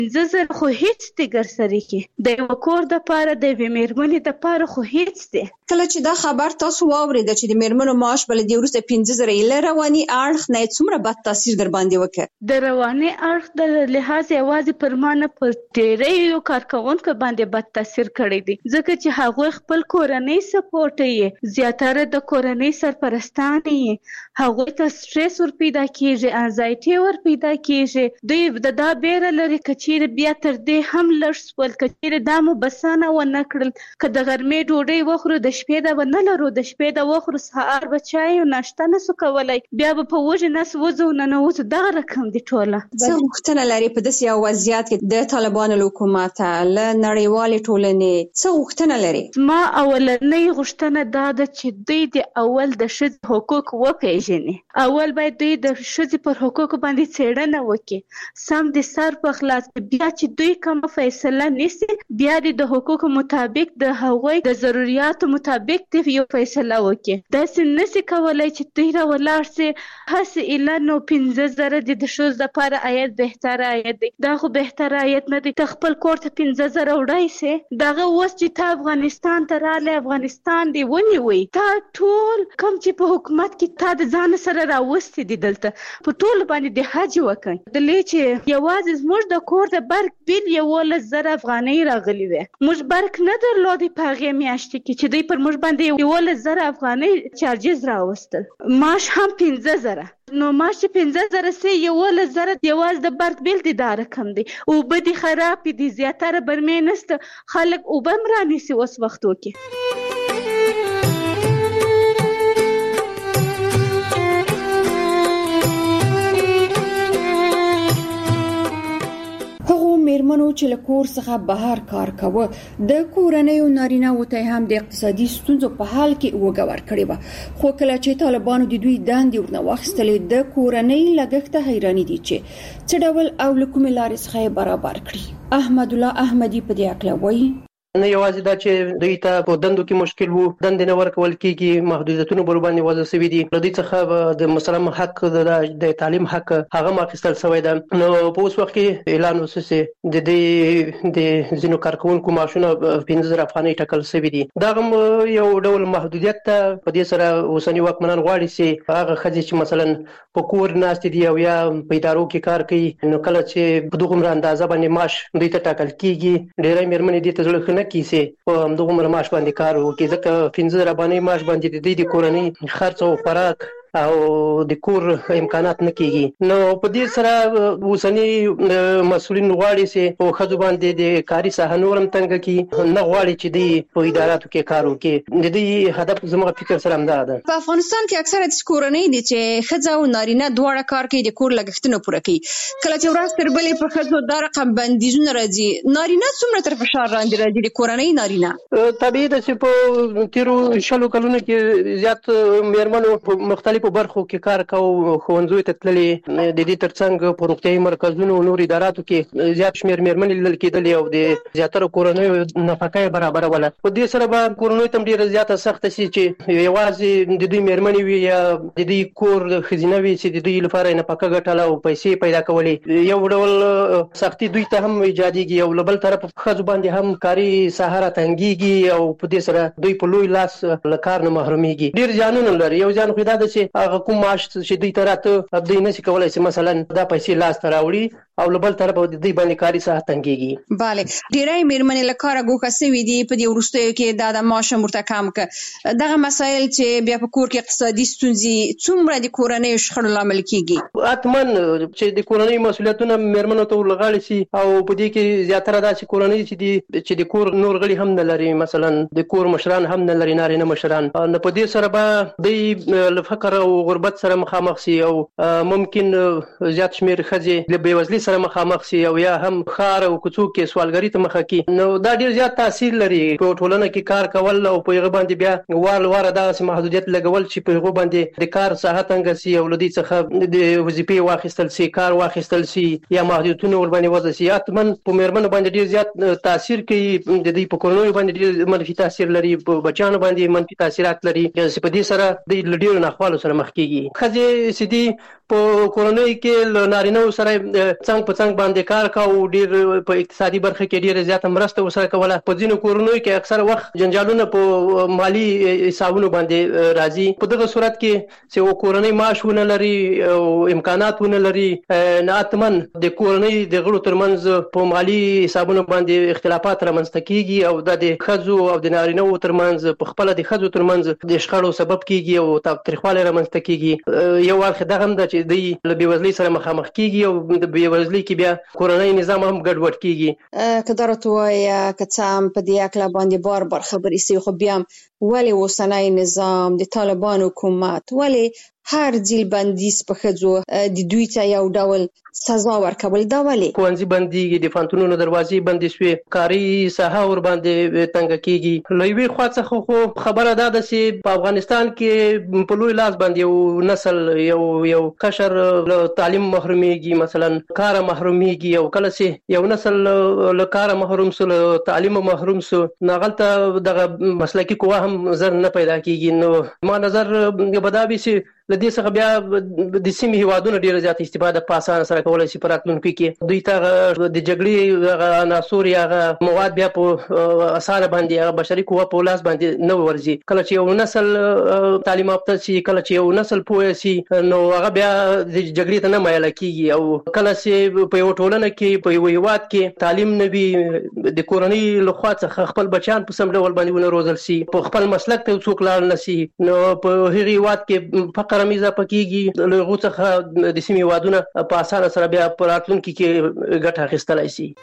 15,000 خو هیڅ دی ګرسري کې د یو کور دپاره د یوې مېرمنې دپاره خو هیڅ دی. کله چې دا خبر تاسو واورېده چې د مېرمنو معاش به له دې وروسته 15,000 له رواني اړخ نه څومره بد تاثیر در باندې وکړ؟ د رواني اړخ د لحاظ یوازې پر ما نه پر ډېریو کارکوونکو باندې بد تاثیر کړی دی، ځکه چې هغوی خپل کورنۍ سپورټ یې زیاتره د کورنۍ سرپرستان یې، هغوی ته سټرس ور پیدا کېږي، انزایټي ور پیدا کېږي، دوی د دا بیره لري که چیرې بیا تر دې هم لږ سول، که چیرې دا مو بسانه ونه کړل، که د غرمې ډوډۍ وخورو د شپې د به نه لرو، د شپې د وخورو سهار به چای او ناشته نسو کولی، بیا به په وږې نس وځو ننوځو، دغه رقم دي ټوله. څه غوښتنه لري په داسې یو وضعیت کې د طالبانو له حکومته له نړیوالې ټولنې څه غوښتنه لري؟ ما اولنۍ غوښتنه دا ده چې دوی د اول د ښځې حقوق وپېژني، اول باید دوی د ښځې پر حقوقو باندې څېړنه وکړي، سم د سر په خلاص، بیا چې دوی کومه فیصله نیسي بیا د حقوقو مطابق د هغوی د ضرورتو مطابق د یو فیصله وکړي. داسې نشي کولی چې دوی را ولاړ سي هسې ایله نو 15,000 د ښځو دپاره عاید بهتره عاید دی، دا خو بهتره عاید نه دی. ته خپل کور ته 15,000 وړی سي، دغه اوس چې ته افغانستان ته راغلی، افغانستان دې ونیوی، تا ټول کوم چې په حکومت کې تا د ځان سره راوستي دي دلته په ټولو باندې د حج وکړي، دلې چې یوازې زموږ د کور د برق بیل 11,000 افغانۍ راغلی وی، موږ برق نه درلودی په هغې میاشتې کې چې دوی پر موږ باندې 11,000 افغانۍ چارجز راوستل، معاش هم 15,000. نو معاش چې 15,000 سي 11,000 یوازې د برق بیل دي، دا رقم دی. اوبه دي خراب دي، زیاتره برمې نسته، خلک اوبه هم رانیسي اوس وختو کې. مېرمنو چې له کور څخه بهر کار کوه د کورنیو نارینه‌وو ته هم د اقتصادي ستونزو په حال کې وګور کړي وه، خو کله چې طالبانو د دوی دندې ورنه واخیستلې د کورنۍ لګښت حیراني دي چې څه ډول او له کومې لارې څخه برابر کړي. احمد الله احمدي په دې اړه وایي نه یوازې دا چې دوی ته په دندو کې مشکل وو، دندې نه ورکول کېږي، محدودیتونه بر باندې وضع شوي دي، له دوی څخه د مسلم حق د تعلیم حق هغه اخیستل شوی ده. نو په اوس وخت کې اعلان وسوسي د دې د ځینو کارکوونکو معاشونه 15,000 افغانۍ ټاکل شوي دي. دا هم یو ډول محدودیت ته په دې سره اوسني واکمنان غواړي چې هغه ښځې چې مثلا په کور ناستې دي او یا په ادارو کې کار کوي، نو کله چې په دغومره اندازه باندې معاش دوی ته ټاکل کېږي، ډېری مېرمنې دې ته زړه کیسه په همدغه معاش باندې کار وکړي، ځکه 15,000 افغانۍ معاش باندې د دې کورنۍ خرڅ او خوراک او د کور امکانات نه کېږي. نو په دې سره اوسني مسؤلین غواړي چې په ښځو باندې د کاري ساحه نورم تنګه کړي، نه غواړي چې دوی په اداراتو کې کار وکړي. د دې هدف زموږ فکر سره همدا ده. په افغانستان کې اکثره د کورنۍ دي چې ښځه او نارینه دواړه کار کوي، د کور لګښتونه پوره کوي. کله چې ورځ تر بلې پر ښځو دا رقم بندیزونه راځي، نارینه څومره تر فشار لاندې راځي د کورنۍ نارینه؟ طبیعي ده چې په تیرو 20 کلونو کې زیات مېرمنو په مختلفو برخو کې کار کوو، ښوونځیو ته تللې، د دې ترڅنګ په روغتیايي مرکزونو او نور اداراتو کې زیات شمېر مېرمنې لیدل کېدلې او د زیاتره کورنیو نفقه یې برابروله. په دې سره به کورنیو ته هم ډېره زیاته سخته شي چې یوازې د دوی مېرمنې وي یا د دوی کور ښځینه وي چې د دوی لپاره یې نفقه ګټله او پیسې پیدا کولې، یو ډول سختي دوی ته هم ایجادېږي او له بل طرف ښځو باندې هم کاري ساحه راتنګېږي او په دې سره دوی په لوی لاس له کار نه محرومېږي. ډېر زیانونه لري. یو زیان خو دا ده چې هغه کوم معاش چې دوی ته راته دوی نشي کولی چې مثلا دا پیسې لاس ته راوړي او له بل طرفه د دوی باندې کاري ساحه تنګېږي. بله، ډېری مېرمنې له کاره ګوښه شوي دي په دې وروستیو کې، دا د معاش هم ورته کم کړه. دغه مسایل چې بیا په کور کې اقتصادي ستونزې څومره د کورنیو شخړو لامل کېږي؟ حتما چې د کورنۍ مسؤلیتونه مېرمنو ته ورغاړي شي او په دې کې زیاتره دا چې کورنۍ چې د کور نور غړي هم نه لري، مثلا د کور مشران هم نه لري، نارینه مشران، نو په دې سره به دوی له فقر او غربت سره مخامخ شي او ممکن زیات شمېر ښځې له بېوزلۍ سره مخامخ شي او یا هم ښار او کوڅو کې سوالګرۍ ته مخه کړي. نو دا ډېر زیات تاثیر لري په ټولنه کې کار کول او په هغه باندې بیا وار واره داسې محدودیت لګول چې په هغو باندې د کار ساحه تنګه شي او له دې څخه د وظیفې واخیستل شي، کار واخیستل شي یا محدودیتونه ورباندې وضع شي. حتما په مېرمنو باندې ډېر زیات تاثیر کوي، د دوی په کورنیو باندې ډېر منفي تاثیر لري، په بچیانو باندې منفي تاثیرات لري چې په دې سره دوی له ډېرو ناخوالو سره سره مخ کیږي. ښځې سدي په کورنۍ کې له نارینه سره څنګ په څنګ باندې کار کاوه، ډیر په اقتصادي برخه کې ډیره زیاته مرسته ورسره کوله. په ځینو کورنیو کې اکثره وخت جنجالونه په مالی حسابونو باندې راځي. په دغه صورت کې چې کورنۍ معاش ونه لري او امکانات ونه لري، ناتمن د کورنۍ د غړو ترمنځ په مالی حسابونو باندې اختلافات رامنځته کیږي او د ښځو او د نارینه ترمنځ په خپل د ښځو ترمنځ د شخړو سبب کیږي او تاوتریخوالی رامنځته کیږي. یو اړخ دغه هم ده چې دوی له بېوزلۍ سره مخامخ کیږي او د بېوزلۍ کې بیا کورنۍ نظام هم ګډوډ کیږي. که درته وایه که څه هم په دې اکله باندې بار خبرې سوي، خو بیا هم ولې اوسنی نظام د طالبان حکومت ولې هر ځل بندیز په ښځو د دوی ته یو ډول سزا ورکول؟ دا ولې ښوونځي بندېږي، د پوهنتونونو دروازې بندې شوې، کاري ساحه ورباندې تنګه کیږي. له یوې خوا څخه خو خبره دا ده چې په افغانستان کې په لوی لاس باندې یو نسل یو قشر له تعلیم محرومیږي، مثلا کار محرومیږي، او کله چې یو نسل له کار محروم سو، له تعلیم محروم سو، ناغلته دغه مسلکی قوه هم زر نه پیدا کیږي. نو ما نظر بدابي چې لدې څخه بیا د سیمې هیوادونو ډیره زیات استفاده په اسانه سره کولای شي په راتلونکي کې. دوی ته د جګړې عناصر یا مواد بیا په اسانه باندې هغه بشري قوه په لاس باندې نه ورځي. کله چې یو نسل تعلیم یافته شي، کله چې یو نسل پوه شي، نو هغه بیا د جګړې ته نه مایل کیږي. او کله چې په یو ټولنه کې په یو هیواد کې تعلیم نه وي، د کورنۍ لخوا څخه خپل بچیان په سم ډول باندې ونه روزل شي، په خپل مسلک ته څوک لاړ نه شي، نو په هغه هیواد کې فقر میزه پکېږي. له هغو څخه د سیمې هیوادونه په اسانه سره بیا په راتلونکي کې ګټه اخیستلی شي.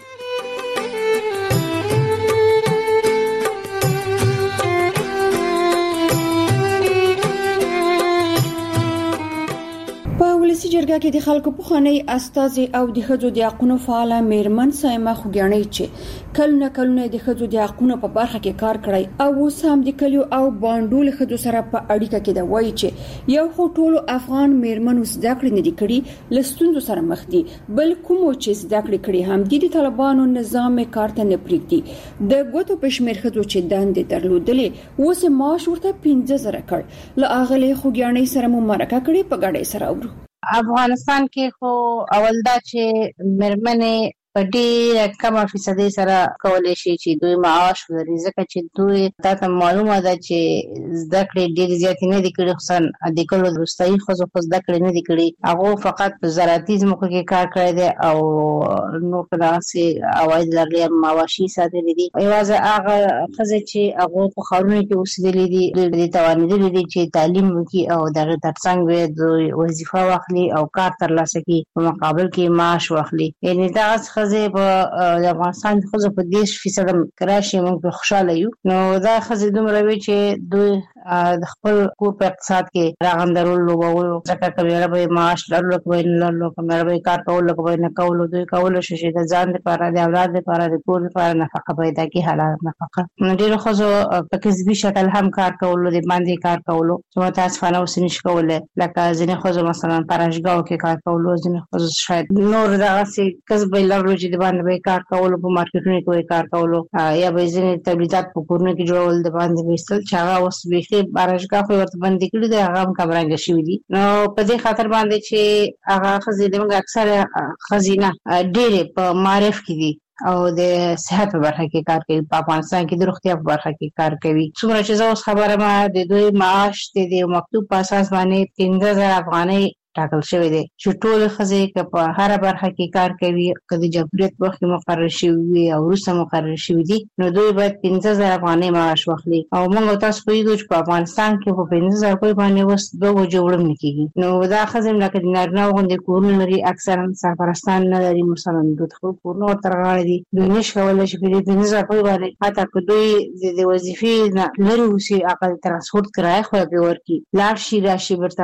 ولسی جرګه کې د خلکو پخوانی استازي او د ښځو د حقوقو فعال میرمن سایمه خوګیانۍ چې کلونه د ښځو د حقوقو په برخه کې کار کړی او اوس هم د کلیو او باندول ښځو سره په اړیکه کې دا وایي چې یو خو ټول افغان میرمنو زده کړې نه دي کړي، لستوندو سره مخ دي، بل کوم چې زده کړې کړي هم د طالبانو نظام کارته نه پریږدي. د ګوتو پښمیر ښځو چې دندې درلودلې اوس معاش ورته 15,000 کړ. له اغلی خوګیانۍ سره مو مرکه کړي، په ګډه سره اورو. افغانستان کې خو اول دا چې میرمنې په ډېره کمه فیصدي سره کولی شي چې دوی معاش ولري، ځکه چې دوی تاته معلومه ده چې زده کړې ډېرې زیاتې نه دي کړي، خصوصا د کلو وروستۍ ښځو خو زده کړې نه دي کړي. هغو فقط په زراعتي ځمکو کې کار کړی دی او نور په دغسې عواید لرلي مواشي ساتلي دي. یوازې هغه ښځې چې هغو په ښارونو کې اوسېدلي دي، دوی دې توانېدلي دي چې تعلیم وکړي او د هغې تر څنګ به دوی وظیفه واخلي او کار ترلاسه کړي، په مقابل کې معاش واخلي. یعنې دغسې ښځې په افغانستان کې ښځو په 10% راشي، موږ په خوشحاله یو. نو دا ښځې دومره وي چې دوی د خپل کور په اقتصاد کې راغندرول لوبولو، ځکه که میړه به معاش لرلو که به یې نه لرلو، که میړه به یې کار کولو که به یې نه کولو، دوی کولی شي چې د ځان دپاره، د اولاد دپاره، د کور دپاره نفقه پیدا کړي، حلاله نفقه. ډېرو ښځو په کسبي شکل هم کار کولو، د باندې کار کولو، چې متاسفانه اوس نشي کولی. لکه ځینې ښځو مثلا په راشګاو کې کار کولو، ځینې ښځو شاید نور دغسې کسب به یې لرلو چې د باندې به یې کار کولو، په مارکیټونو کې به یې کار کولو، یا به یې ځینې تولیدات په کورونو کې جوړول، د باندې به ایستل، چې هغه اوس بیخي بارشګاه خو ورته بندې کړي دي، هغه هم کمرنګه شوي دي. نو په دې خاطر باندې چې هغه ښځې زموږ اکثره ښځې نه ډېرې په معارف کې دي او د صحت په برخه کې کار کوي، په افغانستان کې د روغتیا په برخه کې کار کوي. څومره چې زه اوس خبره ما د دوی معاش د مکتوب په اساس باندې 15,000 افغانۍ ټاکل شوی دی، چې ټول ښځې که په هره برخه کې کار کوي، که د جمهوریت مخکې مقرر شوي وي او وروسته مقرر شوي دي، نو دوی باید 15,000 افغانۍ معاش واخلي. او موږ تاسو پوهېږو چې په افغانستان کې په 15,000 روپۍ باندې اوس 2 بجو وړم نه کېږي. نو دا ښځې لکه د نارینه‌و غوندې کورونه لري، اکثرا سرپرستان نه لري، مثلا دوی خپل کورونه ورته رغاړي دي، دوی نشي کولی چې په دې 15,000 روپۍ باندې حتی که دوی د وظیفې نه لرې اوسي، هغه د ترانسپورټ کرایه خو پرې ورکړي، لاړ شي راشي، بیرته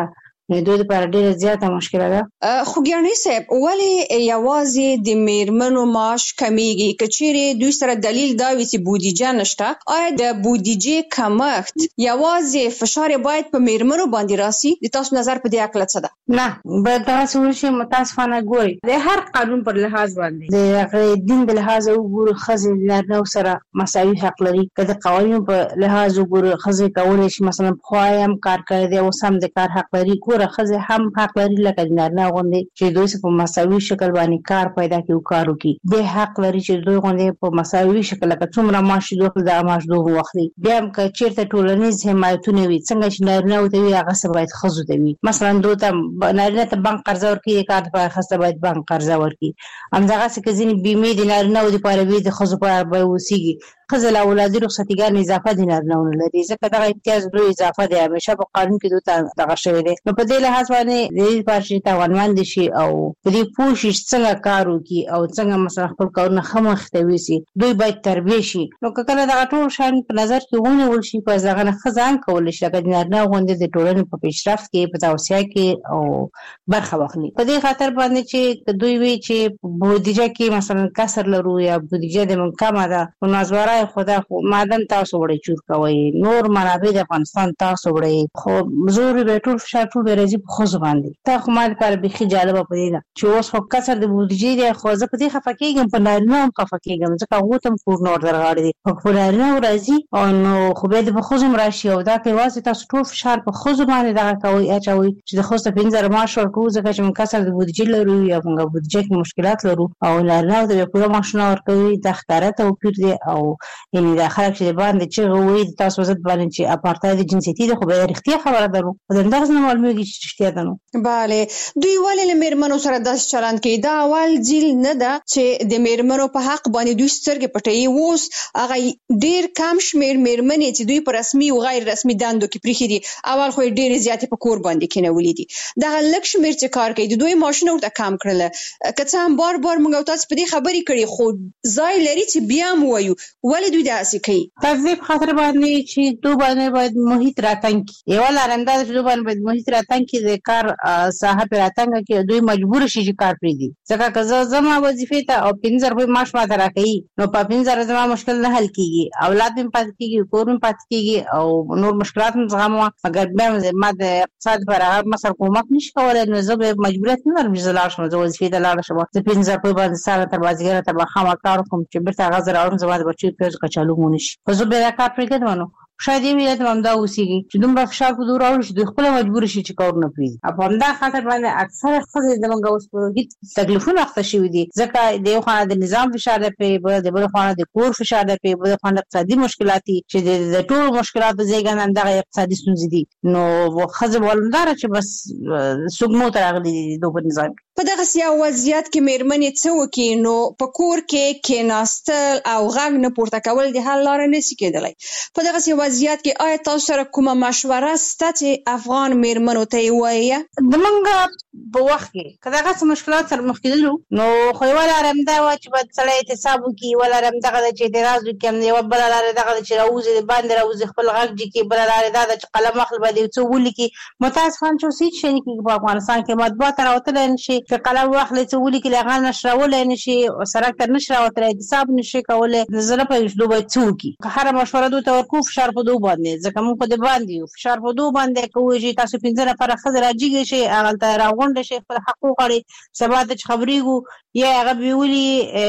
دوی لپاره ډېره زیاته مشکله ده. خوګیاڼي صاحب ولې یوازې د میرمنو معاش کمیږي؟ که چیرې دوی سره دلیل دا وي چې بودیجه نشته، آیا د بودیجې کمښت یوازې فشار باید په میرمنو باندې راسي؟ د تاسو نظر په دې اړه څه ده؟ نه، باید دغسې وشي. متاسفانه ګورئ د هر قانون پر لحاظ باندې د هغې دین د لحاظه وګورو ښځې د نارینهو سره مساوي حق لري. که د قوانینو په لحاظ وګورو ښځې کولی شي مثلا پخوا هم کار کړی دی، اوس هم د کار حق لري. ګوره ښځې هم حق لري لکه د نارینه غوندې چې دوی په مساوي شکل باندې کار پیدا کړي او کار وکړي. دوی حق لري چې دوی غوندې په مساوي شکل لکه څومره معاش دوی واخلي دغه معاش دوی واخلي. بیا هم که چېرته ټولنیز حمایتونه وي څنګه چې نارینهو ته وي هغسې باید ښځو ته وي. مثلا دوی ته نارینه ته بانک قرضه ورکړي، د کار لپاره ښځه ته باید بانک قرضه ورکړي. همدغسې که ځینې بیمې د نارینهو دپاره وي د ښځو په به اوسېږي. ښځه له اولادي رخصتیګانې اضافه د نارینهو نه لري ځکه دغه امتیاز دوی اضافه دی، همیشه په قانون کې دوی ته دغه شوی دی. نو په دې لحاظ باندې د دې لپاره چې توانمند شي او په دې پوه شي څنګه کار وکړي او څنګه مثلا خپل کارونه ښه مخې ته یوسي، دوی باید تربیه شي. نو که کله دغه ټول شیان په نظر کې ونیول شي، په هغه نه ښځه هم کولی شي لکه د نارینه غوندې د ټولنې په پیشرفت کې په توسعه کې او برخه واخلي. په دې خاطر باندې چې دوی وي چې بودیجه کې مثلا کسر لرو یا بودیجه د موږ کمه ده، نو نازوارای خدا خو معدن تاسو وړئ چور کوئ، نور منابع د افغانستان تاسو وړئ، خو زور به ټول فشار ټول به راځي په ښځو باندې. تا خو ما لپاره بیخي جالبه په دې ده چې اوس خو کسر د بودیجې دی، خو زه په دې خفه کېږم، په نارینهو هم خفه کېږم ځکه هغو ته هم کورونه ورترغاړې دي. خو په نارینهو راځي او نو خو بیا د په ښځو هم راشي او دا که یوازې تاسو ټول فشار په ښځو باندې دغه کوئ اچوئ چې د ښځو ته 5000 معاش ورکوو ځکه چې موږ کسر د بودیجې لرو یا موږ بودیجه کې مشکلات لرو او نارینهو ته بیا پوره معاشونه ورکوي. دا ښکاره توپیر دی او یعنې دا خلک چې باندې چغې وایي د تاسو ضد باندې چې اپارتاید جنسیتي دی، خو بیا رښتیا خبره ده نو خو د همدغسې نه معلومېږي چې رښتیا ده. نو بله، دوی ولې له میرمنو سره داسې چلند کوي؟ دا اول ځل نه ده چې د میرمنو په حق باندې دوی سترګې پټوي. اوس هغه ډېر کم شمېر میرمنې چې دوی په رسمي او غیر رسمي دندو کې پرېښي دي، اول خو یې ډېرې زیاتې په کور باندې کېنولي دي. دغه لږ شمېر چې کار کوي د دوی معاشونه ورته کم کړله. که څه هم بار بار موږ او تاسې په دې خبرې کړي، خو ځای لري چې بیا هم ووایو ولې دوی داسې کوي. تضیب خاطر باندې چې دوی باندې باید محیط راتنګ کړي. یوه لار همدا ده چې دوی باندې باید محیط راتنګ کړي، د کار ساحه پرې راتنګه کړي، دوی مجبور شي چې کار پرېږدي. ځکه که زه زما وظیفې ته او 50 روپۍ معاش ماته راکوي نو په 50 زما مشکل نه حل کېږي، اولاد مې پاتې کېږي، کور مې پاتې کېږي او نور مشکلات مې زغموه، مګر بیا ما د اقتصاد لپاره هغه مثلا کومک نشي کولی، نو زه به مجبوریت نه لرم چې زه لاړ شم، زه وظیفې ته لاړه شم، زه 50 روپۍ باندې ساره تر مازدیګره ته به خامخا کار وکړم چې بېرته هغه زه راوړم زما د بچیو پیاز کچالو مو نشي. خو زه بیا دا کار پرېږدم. نو شاید یې ملت هم همدا اوسېږي چې دومره فشار په دوی راوړي چې دوی خپله مجبور شي چې کارونه پرېږدي. او په همدا خاطر باندې اکثره ښځې زموږ اوس په هېڅ تکلیفونه اخته شوي دي، ځکه د یو خوا د نظام فشار دی پرې، د بل خوا د کور فشار دی پرې، بل خوا اقتصادي مشکلات دي چې د ټولو مشکلاتو زېږنده همدغه اقتصادي ستونزې دي. نو ښځې به همداره چې بس سږمو ته راغلي دي دوی په نظام. په دغسې یو وضعیت کې میرمنې څه وکړي؟ نو په کور کې کېناستل او غږ نه پورته کول د حل لاره نشي کېدلی. په دغسې وضعیت کې آیا تاسو سره کومه مشوره شته چې افغان میرمنو ته یې ووایه؟ زموږ په وخت کې که دغسې مشکلات سره مخ کېدلو نو خو یوه لاره همدا وه چې باید سړی احتساب وکړي، یوه لاره همدغه ده چې اعتراض وکړي، یوه بله لاره دغه ده چې راوځي د باندې راوځي خپل غږ جګي، بله لاره دا ده چې قلم اخلي باید یو څه ولیکي. متاسفانه چې اوس هېڅ شی نه کېږي په افغانستان کې، مطبوعات ته راوتلی نه شي، که قلم واخلي څه ولیکي له هغه نشرولی نه شي، سړک ته نه شي راوتلی، احتساب نه شي کولی. زه نه پوهېږم چې دوی باید څه وکړي. که هره مشوره دوی ته ورکوو فشار په دوی باندې، ځکه موږ خو د باندې یو فشار په دوی باندې کوو چې تاسو 15 نفره ښځې راجګې شئ، هغلته راغونډه شئ، خپل حق وغواړئ، سبا ته چې خبرېږو یا هغه بیولي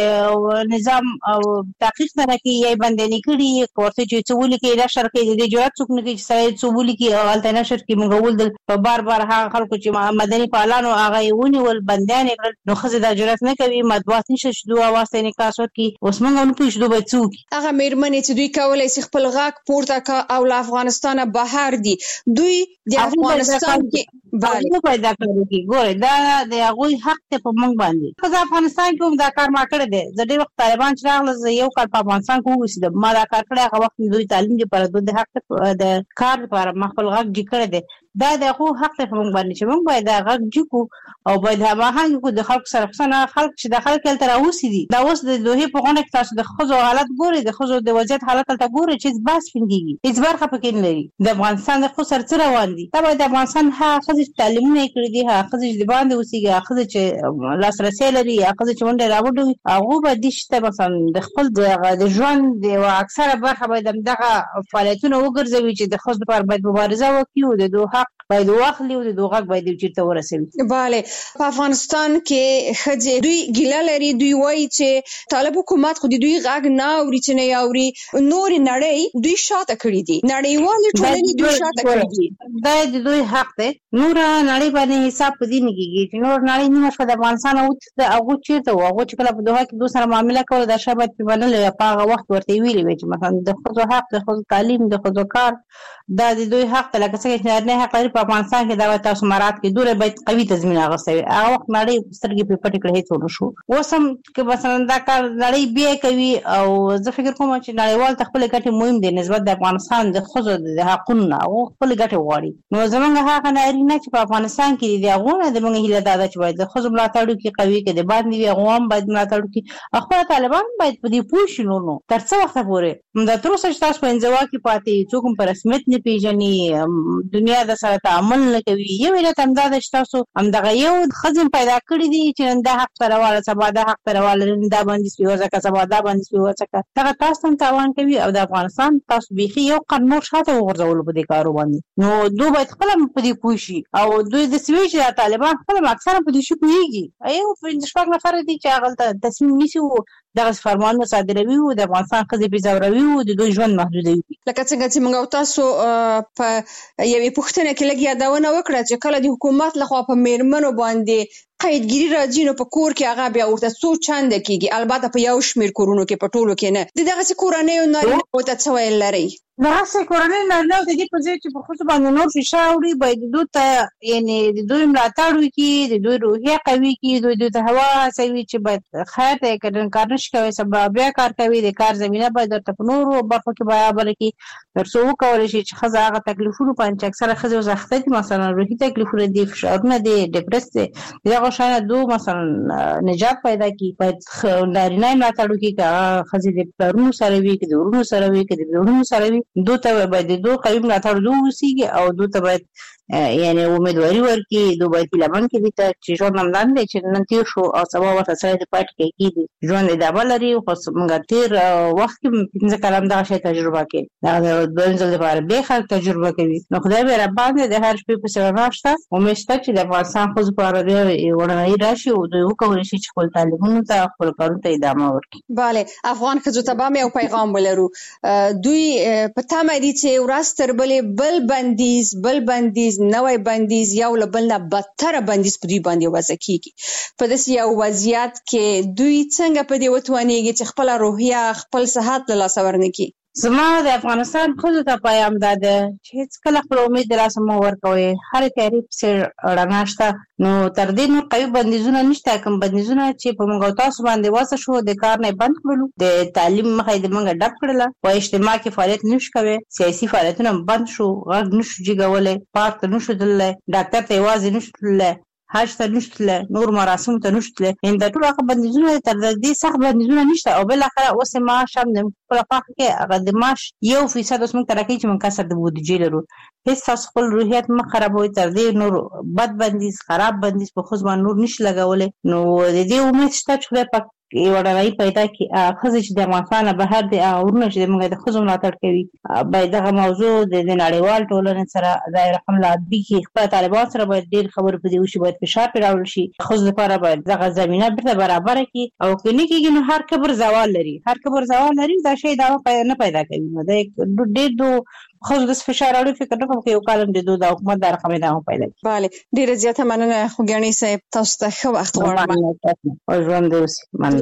نظام او تحقیق ته نه کوي یا یې بندیانې کړي، که ورته چې څه ولیکي نشر کوي، د دې جرات څوک نه کوي چې سړی څه ولیکي او هلته نشر کړي. موږ ولیدل په بار بار هغه خلکو چې مدني فعالانو هغه یې ونیول بندیان یې کړل، نو ښځې دا جرات نه کوي، مطبوعات نشته چې دوی اواز ته انعکاس ورکړي. اوس موږ هم نه پوهېږو چې دوی باید څه وکړي. هغه میرمنې چې دوی کولی شي خپل غږ پورته کړه او له افغانستانه بهر دي، دوی د افغانستان کې هغوی باید دا کار وکړي. ګورئ دا د هغوی حق دی په موږ باندې. ښځه افغانستان کې هم دا کار ما کړی دی. زه ډېر وخت طالبان چې راغله زه یو کال په افغانستان کې واوسېدم، ما دا کار کړی. هغه وخت دوی تعلیم لپاره دوی د حق د کار لپاره ما خپل غږ جګ کړی دی. دا د هغو حق دی په موږ باندې چې موږ باید دا غږ جګ کړو او باید هماهنګ کړو د خلکو سره، خصوصا خلک چې دا خلک هلته راوسي دي. دا اوس د دوحې په غونډه کې تاسو د ښځو حالت ګورئ، د ښځو د وضعیت حالت هلته ګورئ چې هېڅ بحث پرې کېږي، هېڅ برخه پکې نه لري. د افغانستان د ښځو سره څه روان دي؟ دا باید د افغانستان هغه ښځې بندیز تعلیمونه کړی دي، هغه ښځې چې د باندې اوسېږي، هغه ښځې چې لاسرسی لري، هغه ښځې چې منډې راوډوي، هغو به دې شي ته مثلا د خپل د ژوند د یوه اکثره برخه باید همدغه فعالیتونه وګرځوي چې د ښځو لپاره باید مبارزه وکړي او د دوی حق باید واخلي او د دوی غږ باید چېرته ورسوي. بله، په افغانستان کې ښځې دوی ګیله لري، دوی وایي چې طالب حکومت خو د دوی غږ نه اوري چې نه یې اوري. نورې نړۍ دوی شاته کړي دي، نړیوالې ټولنې دوی شاته کړي دي. دا د دوی حق دی. نوره نړۍ باندې حساب په دې نه کېږي چې نور نړۍ نیمه شپه د افغانستان اوتښته، هغو چېرته وو؟ هغو چې کله په دوحه کې دوی سره معامله کوله دا شی باید پرې منلې وه. په هغه وخت ورته یې ویلې وې چې مثلا د ښځو حق، د ښځو تعلیم، د ښځو کار دا د دوی حق دی. لکه څنګه چې نارینه حق لري په افغانستان کې، دا باید تاسو مراعات کړئ. دوی باید قوي تضمین اخیستی وي. هغه وخت نړۍ سترګې پرې پټې کړې، هېڅ ونه شو. اوس هم که مثلا دا کار نړۍ بیا کوي او زه فکر کوم چې نړیوال ته خپلې ګټې مهم دي نسبت د افغانستان د ښځو د حقونو نه. هغو خپلې ګټې غواړي. نو زمونږ هغه نارینه چې په افغانستان کې دي، د هغو نه زمونږ هیله دا ده چې باید د ښځو ملاتړ وکړي، قوي که د باندې وي هغو هم باید ملاتړ وکړي. خپله طالبان باید په دې پوه شي. نو تر څه وخته پورې دا تر اوسه چې تاسو په انزوا کې پاتې، څوک هم په رسمیت نه پېژني، دنیا د سره تعامل نه کوي. یو علت همدا ده چې تاسو همدغه یو ښځې پیدا کړي دي چې نن دا حق ته راواله، سبا دا حق ته راواله، نن دا بندیز پرې وځکه، سبا دا بندیز پرې وځکه. دغه تاسو هم تاوان کوي او د افغانستان تاسو بیخي یو قرن نور شاته وغورځولو په دې کارو باندې. نو دوی باید خپله په دې پوه شي او دوی داسې وایي چې طالبان خپله اکثره په دې شي پوهېږي. یو 5 نفره دي چې هغلته تصمیم نیسي او دغسې فرمانونه صادروي او د افغانستان ښځې بې ځوروي او د دوی ژوند محدودوي. لکه څنګه چې موږ او تاسو په یوې پوښتنه کې لږ یادونه وکړه چې کله د حکومت لخوا په میرمنو باندې قیدګیري راځي نو په کور کې هغه بیا ورته څو چنده کېږي، البته په یو شمېر کورونو کې، په ټولو کې نه. د دغسې کورنیو نارینه‌وو ته څه ویل لرئ؟ دغسې کورنۍ نارینه‌وو د دې په ځای چې په ښځو باندې نور فشار وړي، باید دوی ته یعنې د دوی ملاتړ وکړي، د دوی روحیه قوي کړي، دوی ته هوا هڅوي چې باید خیر دی که نن کار نشي کوی سبا بیا کار کوي. د کار زمینه باید ورته په نورو برخو کې برابره کړي تر څو وکولی شي چې ښځه هغه تکلیفونو باندې چې اکثره ښځې اوس اخته دي، مثلا روحي تکلیفونه دي، فشارونه دي، ډپرس دی، د دغو شیانو دوی مثلا نجات پیدا کړي. باید نارینه یې ملاتړ وکړي، که هغه ښځې د پلرونو سره وي، که د ورونو سره وي، که د بېړونو سره وي. دوی ته باید د دوی قوي ملاتړ دوی اوسېږي او دوی ته باید یعنې امیدواري ورکړي. دوی باید هیله مند کړي ته چې ژوند همدان دی چې نن تېر شو او سبا ورته سړی د پاتې کېږي، ژوند ادامه لري. خو موږ تېر وخت کې 15 کاله همدغه شی تجربه کړي، دغه دویم ځل دپاره بیا خلک تجربه کوي. نو خدای به راباندې د هر شپې پسې رڼا شته. امید شته چې د افغانستان ښځو لپاره بیا وړاندويي راشي او دوی وکولی شي چې خپل تعلیمونو ته، خپلو کارونو ته ادامه ورکړي. بله، افغان ښځو ته به هم یو پیغام ولرو. دوی په تمه دي چې ورځ تر بلې بل بندیز نوی بندیز، یو له بل نه بدتره بندیز په دوی باندې وضع کېږي. په داسې یو وضعیت کې دوی څنګه په دې وتوانېږي چې خپله روحیه، خپل صحت له لاسه ورنکړي؟ زما د افغانستان ښځو ته پیغام دا ده چې هېڅکله خپل امید د لاسه مه ورکوئ. هرې تیارې پسې رڼا شته. نو تر دې نور قوي بندیزونه نشته. کوم بندیزونه چې په موږ او تاسو باندې وضع شو، د کار نه یې بند کړلو، د تعلیم مخه یې د موږ ډب کړله، په اجتماع کې فعالیت نشو کوی، سیاسي فعالیتونه بند شو، غږ نشو جګولی، پارک ته نشو تللی، ډاکټر ته یوازې نشو تللی، حج ته نشو تللی، نور مراسمو ته نشو تللی. یعنې دا ټول هغه بندیزونه تر دې سخت بندیزونه نشته. او بالاخره اوس یې معاش هم د خپله خوښه کې هغه د معاش 1% اوس موږ ته راکوي چې موږ کسر د بودیجې لرو. هېڅ تاسو خپل روحیت مه خرابوئ. تر دې نور بد بندیز، خراب بندیز په ښځو باندې نور نشي لګولی. نو د دې امید شته چې خدای پاک یوه ډالۍ پیدا کړي. ښځې چې د افغانستان نه بهر دي، ورونه چې زموږ د ښځو ملاتړ کوي، باید دغه موضوع د نړیوال ټولنې سره ځای رقم لابي کړي. خپله طالبان سره باید ډېر خبرې په دې وشي، باید فشار پرې راوړل شي. ښځو لپاره باید دغه زمینه بېرته برابره کړي. او که نه کېږي نو هر کبر زوال لري، دا شی ادامه نه پیدا کوي. نو دا ډېر ښځو داسې فشار راوړي، فکر نه کوم که یو کال هم د حکومت دا رقم ادامه پیدا کړي. بله، ډېره زیاته مننه خوږیاڼۍ صاحب، تاسو ته ښه وخت غواړم. او ژوند دې اوسي. مننه.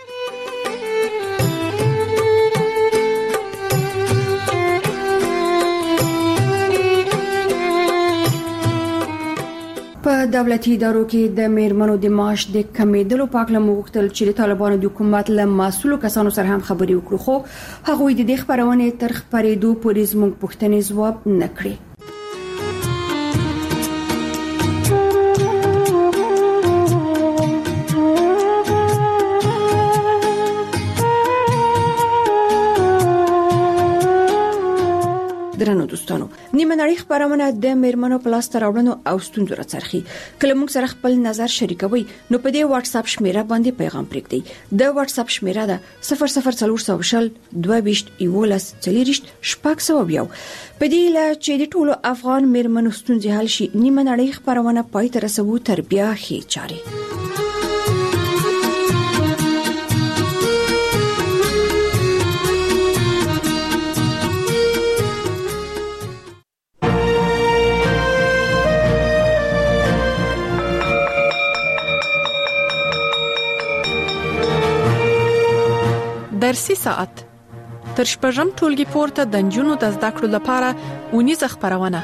په دولتي ادارو کې د میرمنو د معاش د کمیدلو په اړه وغوښتل چې د طالبانو د حکومت له مسؤلو کسانو سره هم خبرې وکړو، خو هغوی د دې خبرونې تر خبرېدو پورې زموږ پوښتنې ځواب نه کړې. د درنو دوستانو، نیمه نړۍ خبرونه د میرمنو پلاس تراوړنو او ستونزو راڅرخي. کله موږ سره خپل نظر شریکوي نو په دې واتس اپ شمیره باندې پیغام پرېږدئ. د واتس اپ شمیره ده 00400 22 11 40 شپږ. په دې لا چې د ټولو افغان میرمنو ستونزې حل شي، نیمه نړۍ خبرونه پای ته رسوو تر بیا ښې چاري. درسي ساعت تر شپږم ټولګي پورته د نجونو د زده کړو لپاره ونیزه خبرونه.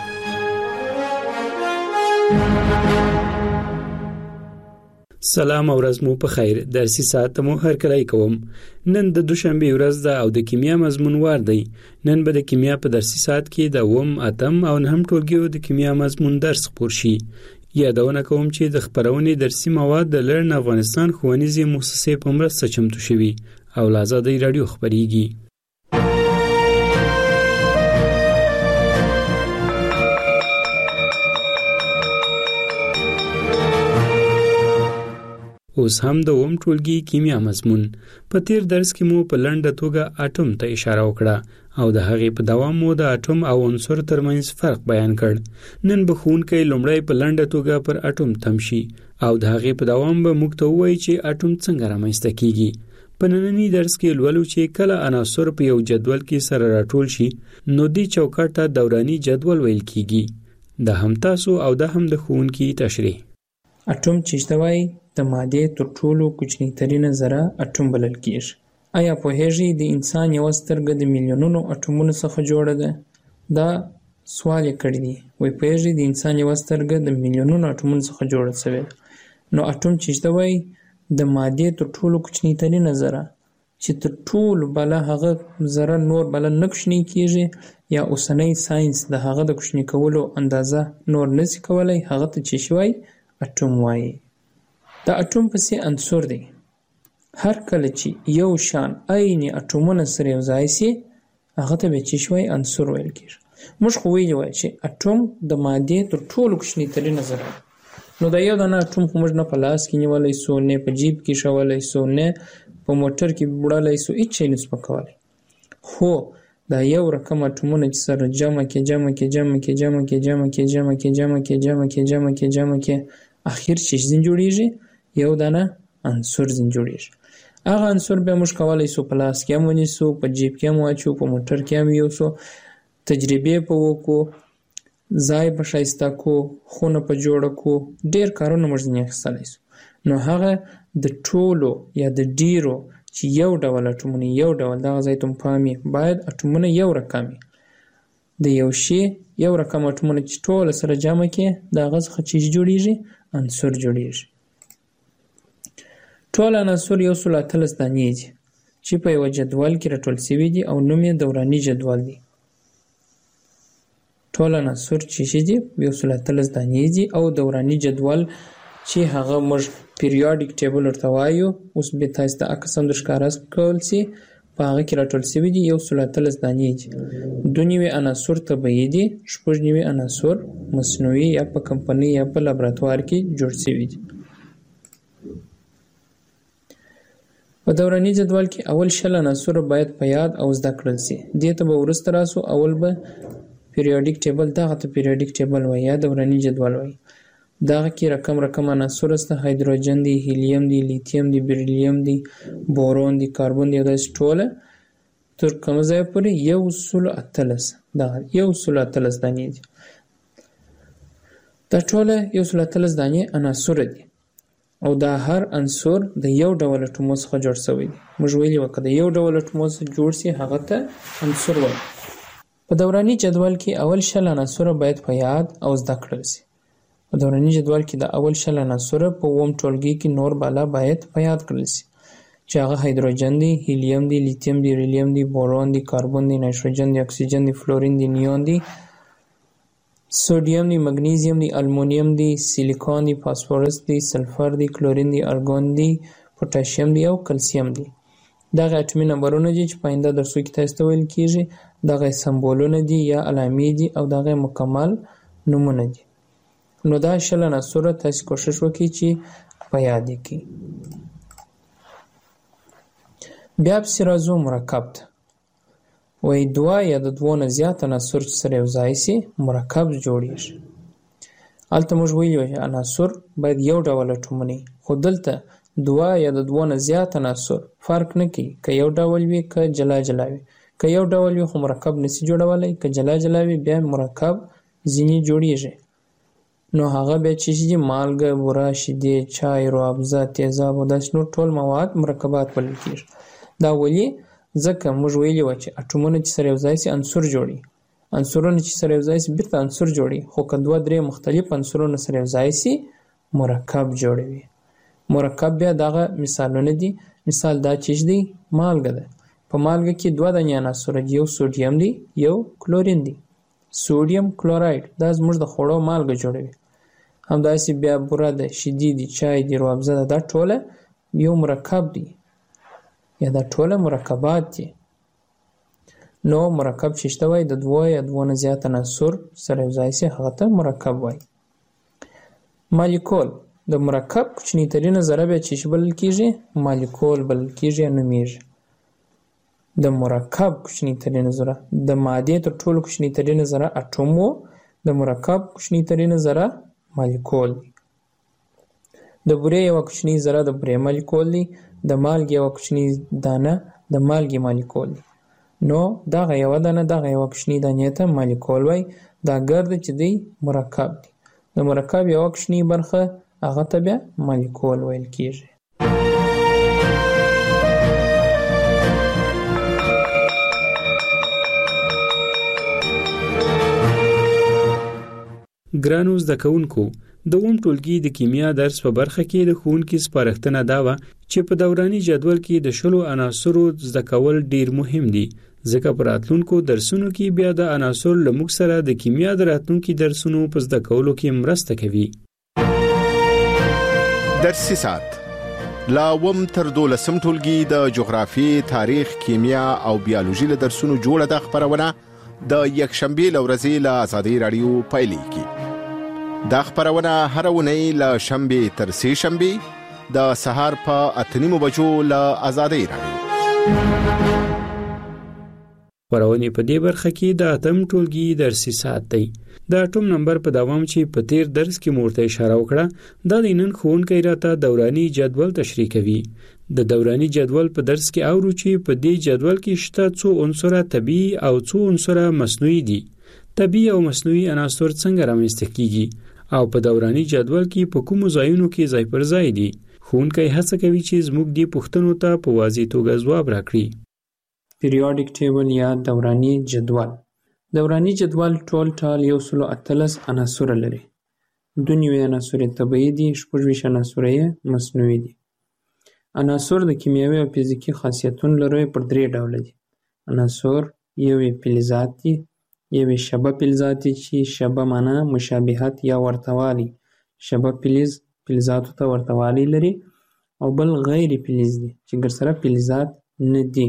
سلام او ورځ مو په خیر. درسي ساعت مو هر کله کوم. نن د دوشنبه ورځ ده او د کیمیا مضمون وار دی. نن به د کیمیا په درسي ساعت کې د اوم، اتم او نهم ټولګیو د کیمیا مضمون درس خپور شي. یادونه کوم چې د خبرونې درسي مواد د لرن افغانستان ښوونیزې مؤسسې په مرسته چمتو شوي او لازادي رادیو خبريږي. اوس هم د اوم ټولګي کیمیا مضمون په تیر درس کې مو په لنډه توګه اټوم ته اشاره وکړه او د هغې په دوام مو د اټوم او عنصر ترمنځ فرق بیان کړ. نن به ښوونکی لومړی په لنډه توګه پر اټوم تمشي او د هغې په دوام به موږ ته ووایي چې اټوم څنګه رامنځته کیږي. په نننی درس کې لولو چې کله عناصر په یو جدول کې سره راټول شي نو دې چوکاټ ته دوراني جدول ویل کیږي. د هم تاسو او د هم د ښوونکي تشریح. اټوم چې وایي د مادې تر ټولو کوچنی ترینه ذره اټوم بلل کیږي. آیا پوهیږئ د انسان یو سترګه د میلیونونو اټومونو څخه جوړه ده؟ دا سوال یې کړی دی. وایي پوهیږئ د انسان یو سترګه د میلیونونو اټومونو څخه جوړه شوې ده. نو اټوم چې وایي د مادې تر ټولو کوچنی ترینه ذره چې تر ټولو بله هغه ذره نور بله نه کوچنی کیږي یا اوسنی ساينس د هغه د کوچنی کولو اندازه نور نشي کولای، هغه ته چې شوی اټوم وایي. د اټوم پسې عنصر دی. هر کله چې یو شان عین اټومونه سره یو ځای شي هغه ته به چې شوی عنصر ویل کیږي. موږ خو ویلي وای چې اټوم د مادې تر ټولو کوچنی ترینه ذره. نو دا یو دانه اټوم خو موږ نه په لاس کې نیولای سو، نه په جیب کې شولای سو، نه په موټر کې وړلای سو، هیڅ شی نسو کولای. خو دا یو رقم اټومونه چې سره جمع کې اخر چې ځین جوړیږي یو دانه عنصر ځین جوړیږي. هغه عنصر به موږ کولای سو په لاس کې هم ونیسو، په جیب کې هم واچو، په موټر کې هم یوسو، تجربه په وکړو، ځای په ښایسته کو، خونه په جوړه کو، ډیر کارونه موږ ځینې اخیستلی سو. نو هغه د ټولو یا د ډیرو چې یو ډول اټومونه یو ډول دغه ځای ته پام وي، باید اټومونه یو رقم وي. د یو شي یو رقم اټومونه چې ټول سره جمع کې د هغه څخه چې جوړیږي عنصر جوړیږي. ټول عناصر 113 دانې دي چې په یو جدول کې راټول شوي دي او نوم یې دوراني جدول دی. ټول عناصر چې دي 113 دانې دي او دوراني جدول چې هغه موږ پیریاډیک ټیبل ورته وایو. اوس به تاسو ته عکس هم ښکاره کول شي، په هغه کې راټول شوي دي 113 دانې دي. 2 عناصر طبیعي دي، 6 عناصر مصنوعي یا په کمپنۍ یا په لابراتوار کې جوړ شوي دي. په دوراني جدول کې اول 10 عناصر باید په یاد او زده کړل شي. دې ته به وروسته راسو. اول به پیریاډیک ټیبل، دغه ته پیریاډیک ټیبل وایي یا دوراني جدول وایي. دغه کې رقم عناصر است. هایدروجن دی، هیلیم دی، لیتیم دی، بریلیم دی، بورون دی، کاربن دی، دا ټول تر کوم ځای پورې 113 دانې دي. دا ټول 113 دانې عناصر دي او دا هر عنصر د یو ډول اټوم څخه جوړ شوی دی. موږ ویلي و که د یو ډول اټوم څخه جوړ شي هغه ته عنصر وایي. په دوراني جدول کې اول 10 عناصر باید په یاد او زده کړل شي. په دوراني جدول کې د اول 10 عناصر په اوم ټولګي کې نور بالا باید په یاد کړل شي چې هغه هایدروجن دی، هیلیم دی، لیتیم دی، بریلیم دی، بورون دی، کاربن دی، نایتروجن دی، اکسیجن دی، فلورین دی، نیون دی، سوډیم دی، مګنیزیم دی، المونیم دی، سیلیکون دی، فاسفورس دی، سلفر دی، کلورین دی، ارګون دی، پوتاشیم دی او کلسیم دی. دغه اټومي نمبرونه دي چې په آینده درسو کې تاسو ته ویل کېږي. دغه سمبولونه دي یا علامې دي او دغه مکمل نومونه دي. نو دا 20 عناصر تاسو کوشش وکړئ چې په یاد کړئ. بیا پسې راځو مرکب ته. وایي 2 یا د 2 نه زیات عناصر چې سره یو ځای سي مرکب جوړیږي. هلته موږ ویلي چې عناصر باید یو ډول اټومونه وي، خو دلته 2 یا د 2 نه زیات عناصر فرق نه کوي که یو ډول وي که جلا جلا وي. که یو ډول وي خو مرکب نشي جوړولی، که جلا جلا وي بیا مرکب ځینې جوړیږي. نو هغه بیا چې دي مالګه، بوره، شیدې، چای، روابزه، تیزاب او داسې نور ټول مواد مرکبات بلل کېږي. دا ولې؟ ځکه موږ ویلي وو چې اټومونه چې سره یو ځای سي عنصر جوړي، عنصرونه چې سره یو ځای سي بیرته عنصر جوړي، خو که 2-3 مختلف عنصرونه سره یو ځای سي مرکب جوړوي. مرکب بیا دغه مثالونه دي. مثال دا چې دی مالګه ده. په مالګه کې 2 دانې عناصر دي، یو سوډیم دی یو کلورین دی. سوډیم کلوراید دا زموږ د خوړو مالګه جوړوي. همداسې بیا بوره ده، شیدې دي، چای دي، روابزه ده، دا ټوله یو مرکب دی یا دا ټوله مرکبات دي. نو مرکب چې شته وای د 2 یا 2 نه زیات عناصر سره یو ځای سي هغه ته مرکب وای. مالیکول د مرکب کوچنی ترینه ذره بیا چې بلل کېږي مالیکول بلل کېږي یا نومیږي. د مرکب کوچنی ترینه ذره د مادې تر ټولو کوچنی ترینه ذره اټوم و، د مرکب کوچنی ترینه ذره مالیکول دی. د بورې یوه کوچنۍ ذره د بورې مالیکول دی، د مالګې یوه کوچنۍ دانه د مالګې مالیکول دی. نو دغه یوه دانه دغه یوه کوچنۍ دانې ته مالیکول وایي. دا ګرده چې دی مرکب دی. د مرکب یوه کوچنۍ برخه هغه ته بیا مالیکول ویل کېږي. ګرانو زده کوونکو، د اووم ټولګي د کیمیا درس په برخه کې د ښوونکي سپارښتنه دا وه چې په دوراني جدول کې د 20 عناصرو زده کول ډیر مهم دي، ځکه په راتلونکو درسونو کې بیا د عناصر له موږ سره د کیمیا د راتلونکي درسونو په زده کولو کې مرسته کوي. درسي ساعت لا اووم تر 12 ټولګي د جغرافي، تاریخ، کیمیا او بیولوژي له درسونو جوړه د خبرونه د یکشنبه لورځي له آزادۍ رادیو پایلیږي. دا خبرونه هر اونۍ له شنبه تر سه شنبه د سهار په 8:30 بجو له آزادۍ رادیو. خبرونه په دې برخه کې د اتم ټولګي درسي ساعت دی. د اټوم نمبر په دوام چې په تیر درس کې مورته اشاره وکړه، دا د نن ښوونکی راته دوراني جدول تشریح کوي. د دوراني جدول په درس کې اورو چې په دې جدول کې شته څو عنصر طبيعي او څو عنصر مصنوعي دي. طبيعي او مصنوعي عناصر څنګه رامنځته کیږي او په دوراني جدول کې په کومو ځایونو کې ځای پر ځای دي. ښوونکی هڅه کوي چې زموږ دې پوښتنو ته په واضح توګه ځواب راکړي. پیریوډیک ټیبل یا دوراني جدول. دوراني جدول ټول 113 عناصر لري. 92 عناصر طبيعي دي، 26 عناصر مصنوعي دي. عناصر د کیمیاوي او فزیکي خاصیتونو لري پر 3 ډول دي. عناصر یوې فلزات دي، یوې شبه فلزات دي چې شبه معنا مشابهت یا ورتوالی، شبه فلزاتو ته ورتوالی لري، او بل غیر فلز دي چې ګرسره فلزات نه دي.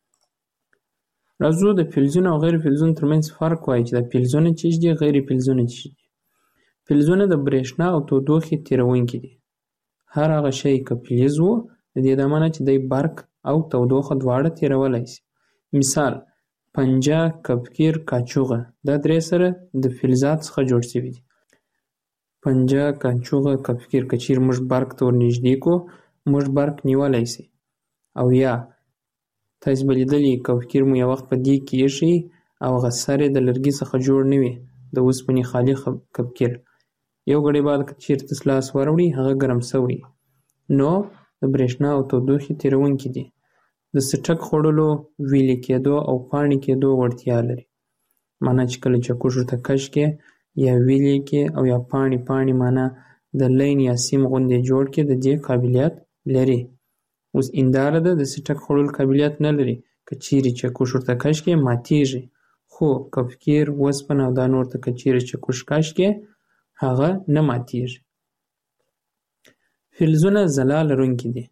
راځو د فلزونو او غیر فلزونو ترمنځ فرق وایي چې د فلزونه چې دي غیر فلزونه چې دي. فلزونه د برېښنا او تودوخې تیرونکي دي. هر هغه شی که فلز وو د دې د معنی چې د برق او تودوخه دواړه تیرولای شي. مثال پنجه، کپکیر، کاچوغه دا درې سره د فلزات څخه جوړ شوي دي. پنجه، کاچوغه، کپکیر کچیر موږ برق ته ورنږدې کو موږ برق نیولای شي. او یا تاسو به لیدلي کپکیر مو یو وخت په دې کې ایښي او هغه سر یې د لرګي څخه جوړ نه وي، د اوسپنې خالي کپکیر. یو غړی بعد که چیرته لاس وروړي هغه ګرم شوی، نو د برېښنا او تودوخې تیرونکي دي. د څټک خوړلو، ویلې کېدو او پاڼې کېدو وړتیا لري. معنا چې کله چکش ورته کش کې یا ویلې کې او یا پاڼې معنا د لین یا سیم غوندې جوړ کې د دې قابلیت لري. اوس انداره ده د څټک خوړلو قابلیت نه لري، که چیرې چکش ورته کش کې ماتیږي، خو کپکیر، اوسپنه او دا نور ته که چیرې چکش کش کې هغه نه ماتیږي. فلزونه ځلا لرونکي دي.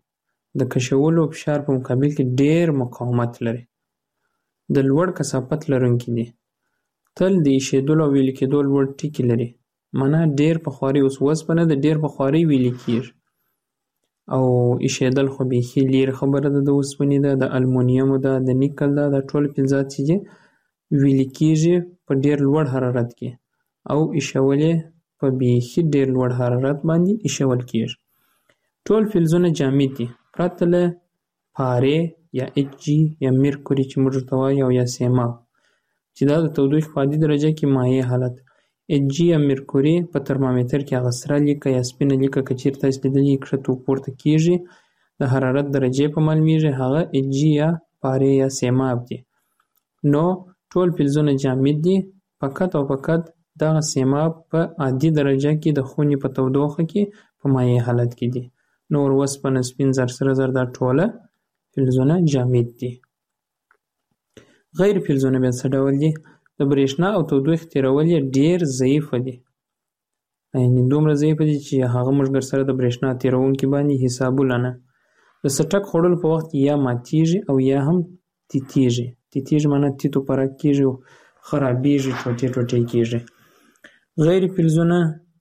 د کشولو فشار په مقابل کې ډیر مقاومت لري. د لوړ کثافت لرونکي دي. تل د ایشېدلو او ویلې کېدو لوړ ټکي لري. معنا ډیر په خواري اوسپنه د ډیر په خواري ویلې کېږي. او ایشېدل خو بیخي لرې خبره ده، د اوسپنې ده، د المونیم ده، د نیکل ده، دا ټول فلزات چې ویلې کېږي په ډیر لوړ حرارت کې او ایشول یې په بیخي ډیر لوړ حرارت باندې ایشول کېږي. ټول فلزونه جامد دي پرته له پارې یا اچ جي یا میرکوري چې موږ ورته وایو او یا سیماب چې دا د تودوخې په عادي درجه کې مایع حالت. اچ جي یا میرکوري په ترمامیتر کې هغه سره لیکه یا سپینه لیکه که چېرته تاسو لیدلي کښته پورته کېږي د حرارت درجې په معلومیږي، هغه اچ جي یا پارې یا سیماب دي. نو ټول فلزونه جامد دي، فقط او فقط دغه سیماب په عادي درجه کې د خونې په تودوخه کې په مایع حالت کې دي. نور اوسپنه، سپین زر، سره زر دا ټوله فلزونه جامد دي. غیر فلزونه بیا څه ډول دي؟ د برېښنا او تودوخې تیرول یې ډېر ضعیفه دي. یعنې دومره ضعیفه دي چې هغه موږ سره د برېښنا تیرونکي باندې حسابونه نه. د څټک خوړلو په وخت یا ماتیږي او یا هم تیتیږي. تیتیږي معنا تیتو پرک کېږي او خرابېږي، ټوټې ټوټې کېږي. غیر فلزونه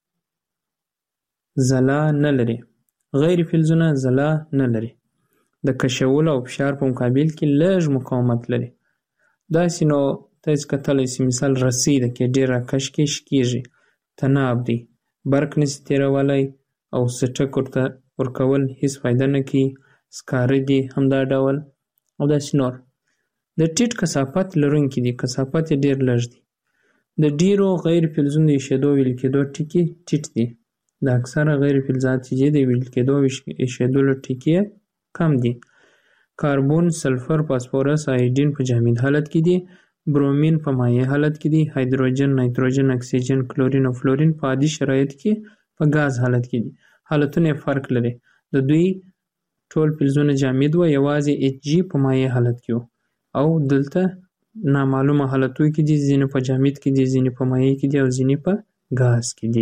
ځلا نه لري. غیر فلزونه ځلا نه لري. د کشولو او فشار په مقابل کې لږ مقاومت لري. داسې نو تاسو کتلی شئ مثال رسۍ ده کې ډېر راکش کېږي، تناب دی، برق نشي تېرولی او څټک ورته ورکول هېڅ فایده نه کوي. سکاره دي همدا ډول او داسې نور. د ټیټ کثافت لرونکي دي، کثافت یې ډېر لږ دی. د ډېرو غیر فلزونو د ایشېدو ویلې کېدو ټکي ټیټ دي. د اکثره غیر فلزات چې د ویلې کېدو ایشېدلو ټکي کم دي. کاربون، سلفر، فاسفورس، آیودین په جامد حالت کې دي. برومین په مایع حالت کې دي. هایدروجن، نایتروجن، اکسیجن، کلورین او فلورین په عادي شرایط کې په ګاز حالت کې دي. حالتونه یې فرق لري. د دوی ټول فلزونه جامد و، یوازې اچ جي په مایع حالت کې و او دلته نامعلومه حالتو کې دي، ځینې په جامد کې دي، ځینې په مایع کې دي او ځینې په ګاز کې دي.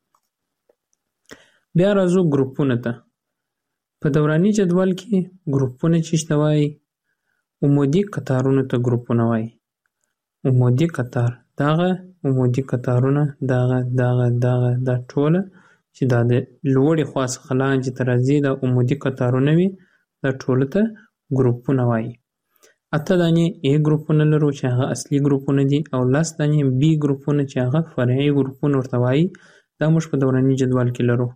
بیا راځو ګروپونو ته. په دوراني جدول کې ګروپونه چې شته وایي، عمودي قطارونو ته ګروپونه وایي. عمودي قطار، دغه عمودي قطارونه دغه دا ټوله چې دا د لوړې خوا څخه لاندې ته راځي دا عمودي قطارونه وي، دا ټولو ته ګروپونه وایي. 8 دانې A ګروپونه لرو چې هغه اصلي ګروپونه دي او 10 دانې B ګروپونه چې هغه فرعي ګروپونه ورته وایي. دا موږ په دوراني جدول کې لرو.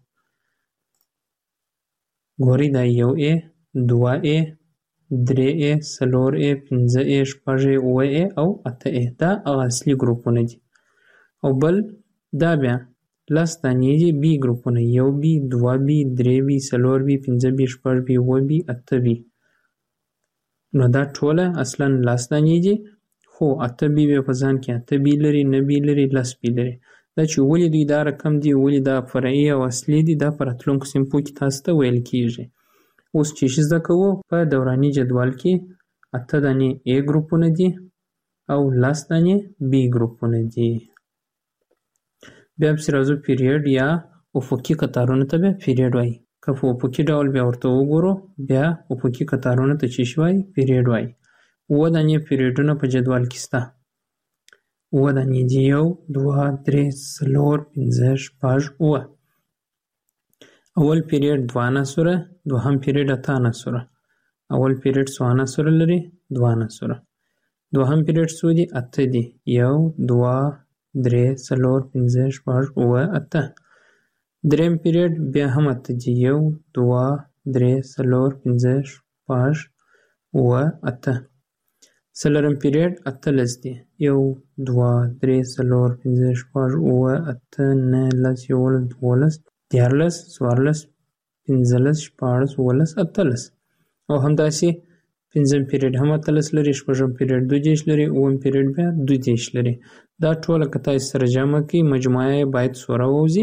ګورئ دا 1A، 2A، 3A، 4A، 5A، 6A، 9A او 8A. دا هغه اصلي ګروپونه دي. او بل دا بیا 10 دانې دي B ګروپونه، 1B، 2B، 3B، 4B، 5B، 6B، 9B، 8B. نو دا ټوله اصلا 10 دانې دي، خو 8B بیا په ځان کې 8B لري، 9B لري، 10B لري. دا چې ولې دوی دا رقم دي، ولې دا فرعي او اصلي دي، دا په راتلونکو صنفو کې تاسو ته ویل کېږي. اوس چې زده کوو په دوراني جدول کې 8 دانې A ګروپونه دي او 10 دانې B ګروپونه دي. بیا پسې راځو پیریډ یا افقي قطارونو ته بیا پیریډ وایي. که په افقي ډول بیا ورته وګورو بیا افقي قطارونو ته چې وایي پیریډ وایي. 9 دانې پیریډونه په جدول کې شته. 9 دانې دي، 1، 2، 3، 4، 5، 6، 7. اول پیریډ 2 عناصره، دوهم پیریډ 8 عناصره. اول پیریډ څو عناصره لري؟ 2 عناصره. دوهم پیریډ څو دي؟ 8 دي. 1، 2، 3، 4، 5، 6، 7، 8. دریم پیریډ بیا هم 8 دي. 1، 2، 3، 4، 5، 6، 7، 8. څلورم پیریډ 18 دي. 1، 2، 3، 4، 5، 6، 7، 8، 9، 10، 11، 12، 13، 14، 15، 16، 17، 18. او همداسې پنځم پیریډ هم 18 لري، شپږم پیریډ 32 لري، اووم پیریډ بیا 32 لري. دا ټوله که تاسو سره جمع کړئ مجموعه یې باید څومره ووځي؟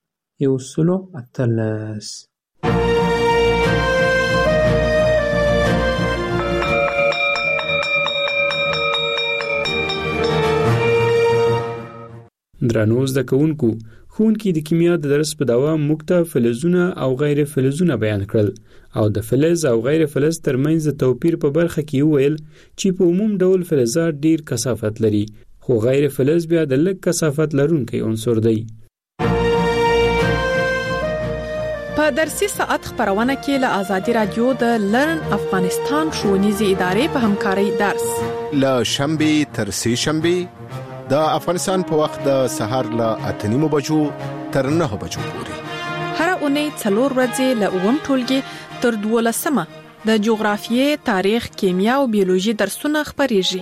118. درنو زده کوونکو ښوونکي د کیمیا د درس په دوام موږ ته فلزونه او غیر فلزونه بیان کړل او د فلز او غیر فلز ترمنځ د توپیر په برخه کې وویل چې په عموم ډول فلزات ډیر کثافت لري خو غیر فلز بیا د لږ کثافت لرونکی عنصر دی. په درسي ساعت خبرونه کې له آزادي رادیو د لرن افغانستان ښوونیزې ادارې په همکارۍ درس له شنبه تر سه شنبه د افغانستان په وخت د سهار له 8:30 بجو تر 9 بجو پورې هر اونۍ 4 ورځې له 9 ټولګي تر 12 د جغرافیې، تاریخ، کیمیا او بیولوژي درسونه خبريږي.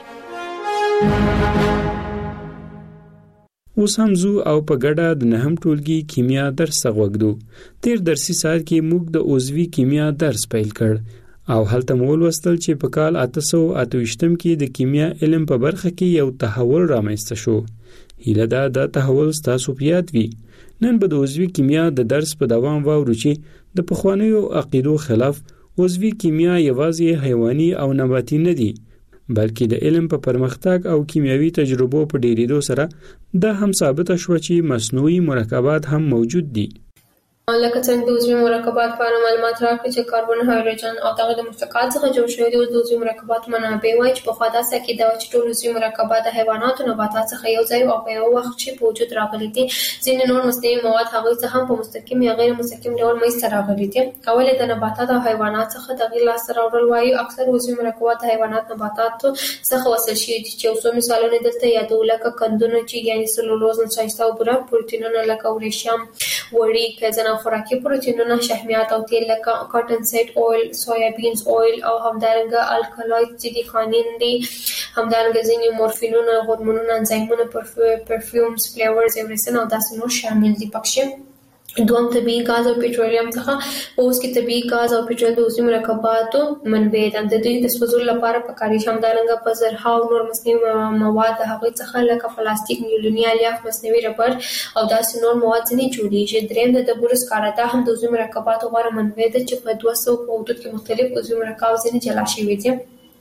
اوس هم زو او په ګډه د 9 ټولګي کیمیا درس غوږدو. تیر درسي ساعت کې موږ د عضوي کیمیا درس پیل کړ او هلته مول وستل چې په کال 1828 کې د کیمیا علم په برخه کې یو تحول رامنځته شو. هیله ده دا تحول ستاسو په یاد وي. نن به د عضوي کیمیا د درس په دوام واورو چې د پخوانیو عقیدو خلاف عضوي کیمیا یوازې حیواني او نباتي نه دي بلکې د علم په پرمختګ او کیمیاوي تجربو په ډیریدو سره دا هم ثابت شو چې مصنوعي مرکبات هم موجود دي. لکه څنګه د عضوي مرکبات په اړه معلومات راکړي چې کاربن، هایدروجن او دغه د مشتقات څخه جوړ شوي دي. د عضوي مرکبات منابع وایي چې پخوا داسې عقیده وه چې ټول عضوي مرکبات د حیواناتو نباتات څخه یو ځای او په یو وخت کې په وجود راغلي دي. ځینې نور مصنوعي مواد هغوی څه هم په مستقیم یا غیر مستقیم ډول منځته راغلي دي. اول د نباتات او حیوانات څخه تغییر لاسته راوړل وایي. اکثر عضوي مرکبات د حیوانات نباتاتو څخه وصل شوي دي چې څو مثالونه دلته یادو لکه قندونه چې یعنی سلولوز، نشایسته او بوره، پروتینونه لکه ورېشم، وړي، ځینې خوراکي پروتینونه، شحمیات او تیل لکه کاټن سیډ اویل، سویابینز اویل او همدارنګه الکالوید چې دي خانین دي، همدارنګه ځینې مورفینونه، هورمونونه، انزایمونه، پرفیومز، فلیورز، ایورسن او داسې نور شامل دي پکې. دوم طبیعي غاز او پېټرولیم څخه اوس کې طبیعي غاز او پېټرول د عضوي مرکباتو منبع ده. د دوی د سوځولو لپاره پکارېږي. همدارنګه په زرهاو نور مصنوعي مواد د هغوی څخه لکه پلاستیک، نیولوني الیاف، مصنوعي ربر او داسې نور مواد ځینې جوړېږي. درېیم د ډبرو سکاره. دا هم د عضوي مرکباتو غوره منبع ده چې په 200 په حدود کې مختلف عضوي مرکبات ځینې جلا شوي دي.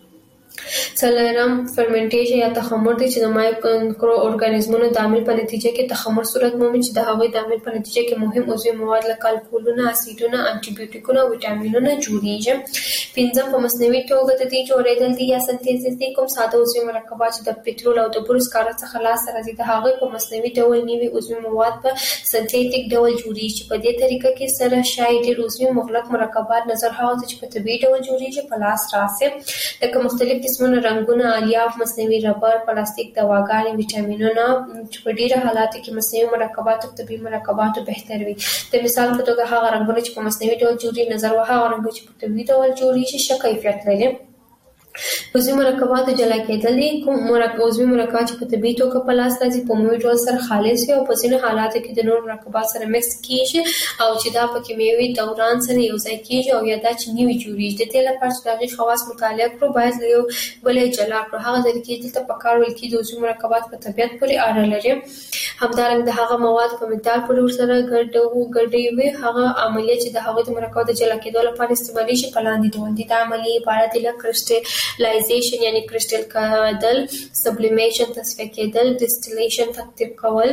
څلورم فرمنټیشن یا تخمر دی چې د مایکرو ارګانیزمونو د عمل په نتیجه کې تخمر صورت مومي چې د هغوی د عمل په نتیجه کې مهم عضوي مواد لکه الکولونه، اسیدونه، انټي بیوټیکونه او ویټامینونه جوړیږي. پنځم په مصنوعي توګه د دې جوړېدل دي یا سنتیزس دي. کوم ساده عضوي مرکبات چې د پټرول او د بورو سکاره څخه لاسته راځي د هغوی په مصنوعي ډول نوي عضوي مواد په سنتیټیک ډول جوړیږي چې په دې طریقه کې سره شاید ډېر عضوي مغلق مرکبات نظر هغه چې په طبیعي ډول جوړیږي په لاس راسي لکه مختلف قسمونه رنګونه، الیاف، مصنوعي ربر، پلاستیک، دواګانې، ویټامینونه چې په ډیره حالاتو کې مصنوعي مرکبات او طبیعي مرکبات بهتر وي. د مثال په توګه هغه رنګونه چې په مصنوعي ډول جوړي نظر وهغه رنګونه چې په طبیعي ډول جوړیږي ښه کیفیت لري. عضوي مرکبات جلا کېدل دي. کوم عضوي مرکبات چې په طبیعي توګه په لاس راځي په عمومي ډول سره خالص وي او په ځینو حالاتو کې د نور مرکبات سره مکس کیږي او چې دا په کیمیاوي دوران سره یو ځای کیږي او یا دا چې نوي جوړیږي. د دې لپاره چې د هغې خواص مطالعه کړو باید له یو بل جلا کړو. هغه ځل کې دلته په کار ویل کې د عضوي مرکبات په طبیعت پورې اړه لري. همدارنګه د هغه مواد په مقدار پورې ورسره ګډوي وي. هغه عملیه چې د هغه د مرکباتو د جلا کېدو لپاره استعمالیږي په لاندې ډول دي. دا عملیه عبارت دي له کرسټلایزیشن یعنی کرسټل کېدل، سبلیمیشن تصفیه کېدل، ډیسټلیشن تقطیر کول،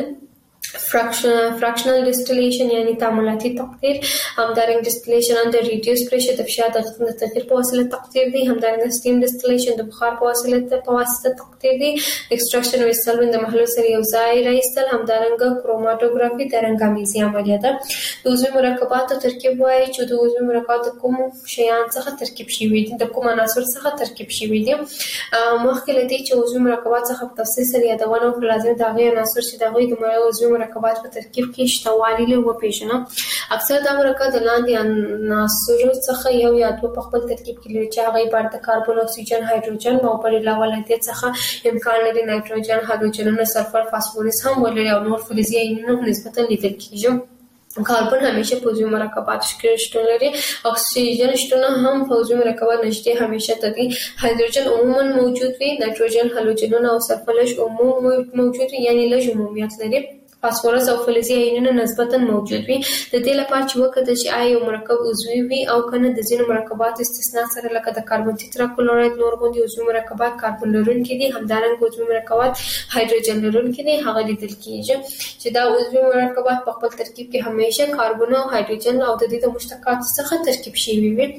fractional distillation یعنی تعاملاتي تقطیر، همدارنګه distillation under reduced pressure د فشار د تغییر په وسیله تقطیر دی، همدارنګه steam distillation د بخار په واسطه تقطیر دی، extraction with solvent د محلول سره یو ځای راایستل، همدارنګه کروماتوګرافي د رنګ امیزي عملیه ده. د عضوي مرکباتو ترکیب وایي چې د عضوي مرکباتو کوم شیان څخه ترکیب شوي دي، د کوم عناصر څخه ترکیب شوي دي. مخکې له دې چې عضوي مرکبات څخه په تفصیل سره یادونه وکړو لازم د هغې عناصر چې د هغوی د عضوي مرکبات په ترکیب کې شته والی له وپېژنو. اکثر دا مرکب د لاندې عناصرو څخه یو یا دوه په خپل ترکیب کې لري چې هغه عبارت د کاربن، اکسیجن، هایدروجن او پر علاوه له دې څخه امکان لري نایتروجن، هالوجنونه، سلفر، فاسفورس هم ولري او نور فلزي ایونونه هم نسبتا لیدل کېږي. کاربن همیشه په عضوي مرکباتو کې شتون لري. اکسیجن شتون هم په عضوي مرکبات نشته همیشه دي. هایدروجن عموما موجود وي. نایتروجن، هالوجنونه او سلفر لږ عموم موجود وي یعنی لږ عمومیت لري. فاسفورس او فلزي آیونونه نسبتا موجود وي. د دې لپاره چې وکړه چې آیا یو مرکب عضوي وي او کنه د ځینو مرکبات استثناء سره لکه د کاربن تتراکلوراید نور غوندي عضوي مرکبات کاربن لرونکي دي، همدارنګه عضوي مرکبات هایدروجن لرونکي دي، هغه لیدل کیږي چې دا عضوي مرکبات په خپل ترکیب کې همیشه کاربن او هایدروجن او د دې د مشتقاتو څخه ترکیب شوي وي.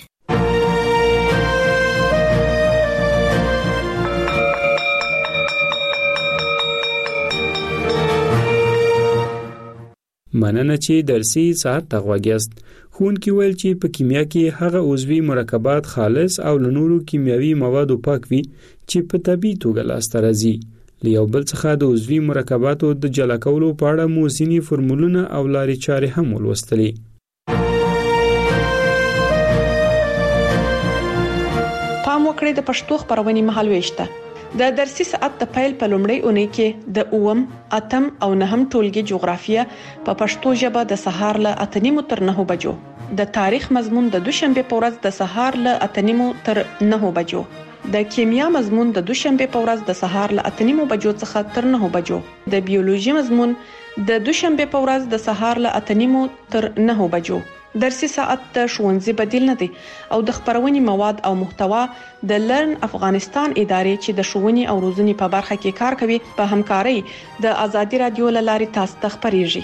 مننه چې درسي ساعت ته غوږیاست. ښوونکي ویل چې په کیمیا کې هغه عضوي مرکبات خالص او له نورو کیمیاوي موادو پاک وي چې په طبیعي توګه لاسته راځي. له یو بل څخه د عضوي مرکباتو د جلا کولو په اړه مو ځینې فورمولونه او لارې چارې هم ولوستلې. پام وکړئ د پښتو خبرونې مهالويشته. د درسي ساعت د پیل په لومړۍ اونۍ کې د 8م، 8م او 9م ټولګي جغرافیه په پښتو ژبه د سهار له 8:30 تر 9 بجو، د تاریخ مضمون د دوشنبه په ورځ د سهار له 8:30 تر 9 بجو، د کیمیا مضمون د دوشنبه په ورځ د سهار له 8:30 بجو څخه تر 9 بجو، د بیولوژي مضمون د دوشنبه په ورځ د سهار له 8:30 تر 9 بجو. درسي ساعت د ښوونځي بدیل نه دی او د خبرونې مواد او محتوا د لرن افغانستان ادارې چې د ښوونې او روزنې په برخه کې کار کوي په همکارۍ د ازادي رادیو لارې تاسو ته خبريږي.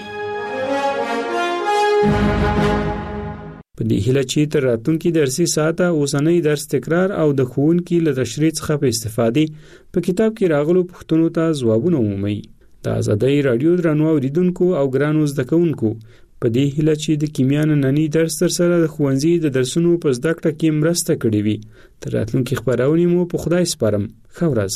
په دې هیله چې تر راتلونکي درسي ساعت اوسنۍ درس تکرار او د ښوونکي له تشریح څخه په استفادې په کتاب کې راغلو پوښتنو ته ځوابونه ومومئ. د ازادي رادیو درنو اوریدونکو او ګرانو زده کوونکو په دې هیله چې د کیمیا نننی درس تر سره د ښوونځي د درسونو په زده کړه کې مرسته کړې وي. تر راتلونکي خبرونه مو په خدای سپارم. ښه ورځ.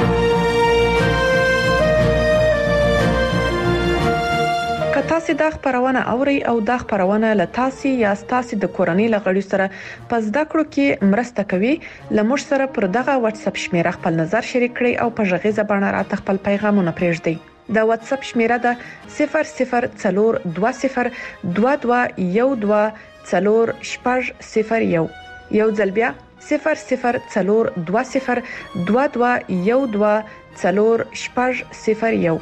که تاسو د خبرونه اوري او د خبرونه له تاسو یا تاسو د کورنۍ لغړی سره په زده کړو کې مرسته کوي، لمر سره پر دغه واتس اپ شمیره خپل نظر شریک کړئ او په ژغې زبانه راته خپل پیغامونه پرېږدئ. د واتس اپ شمیره ده 0042121401. یو ځل بیا 0042121401.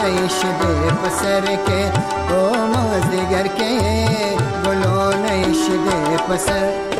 نشده پسر کې او مازدیګر کې ګلونه شده پسر